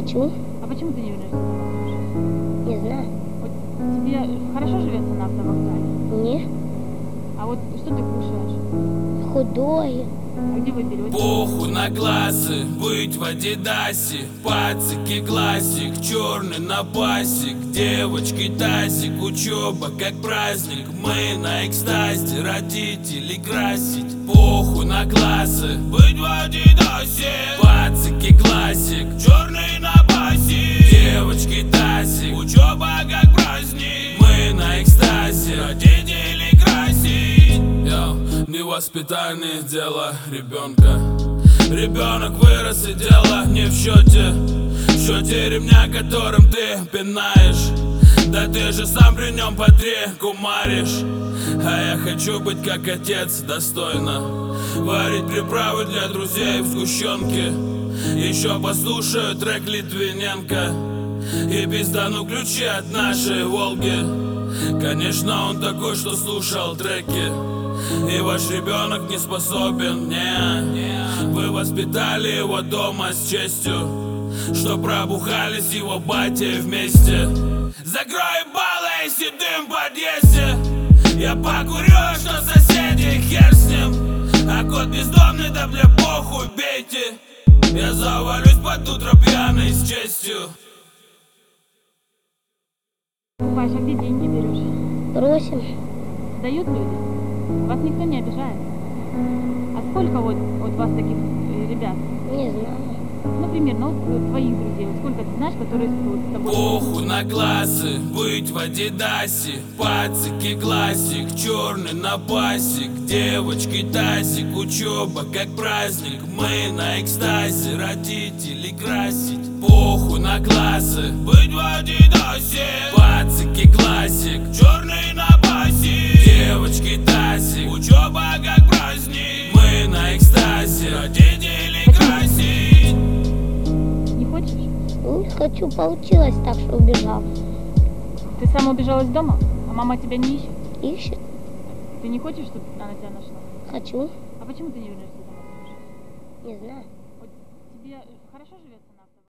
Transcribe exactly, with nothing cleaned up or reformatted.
Хочу. А почему ты не вернешься домой? Не знаю. Вот тебе хорошо живется на автовокзале? Не. А вот что ты кушаешь? Худое. А где вы берете? Похуй на классы, быть в Адидасе, пацики классик, черный на пасик, девочки тазик, учеба как праздник, мы на экстазе, родителей красить. Похуй на классы, быть в Адидасе, пацики классик, черный на пасик, девочки тазик, учеба как праздник, мы на экстазе, родителей красить. Йо, невоспитание дело ребенка. Ребенок вырос и дело не в счете, в счете ремня, которым ты пинаешь. Да ты же сам при нем по три кумаришь. А я хочу быть как отец, достойно варить приправы для друзей в сгущенке. Еще послушаю трек Литвиненко и пиздану ключи от нашей Волги. Конечно, он такой, что слушал треки, и ваш ребенок не способен, не. Вы воспитали его дома с честью, что пробухались его батей вместе. Закрой баллы, если дым в подъезде, я покурю, что соседи, хер с ним. А кот бездомный, да бля похуй, бейте. Я завалюсь под утро пьяный с честью. Паш, а где деньги берешь? Просим. Дают люди? Вас никто не обижает? А сколько вот, вот вас таких э, ребят? Не знаю. Ну, примерно, вот твоих друзей, вот сколько ты знаешь, которые вот с тобой... Похуй на классы, быть в Адидасе, пацики классик, черный на пасик, девочки тазик, учеба как праздник, мы на экстазе, родителей красить. Похуй на классы, быть в Адидасе, пацики классик, черный на пасик, девочки тазик, учеба как праздник, мы на экстазе, родителей красить. Не хочешь? Не хочу. Получилось так, что убежал. Ты сама убежала из дома? А мама тебя не ищет? Ищет. Ты не хочешь, чтобы она тебя нашла? Хочу. А почему ты не вернешься домой? Не знаю. Вот тебе хорошо живется?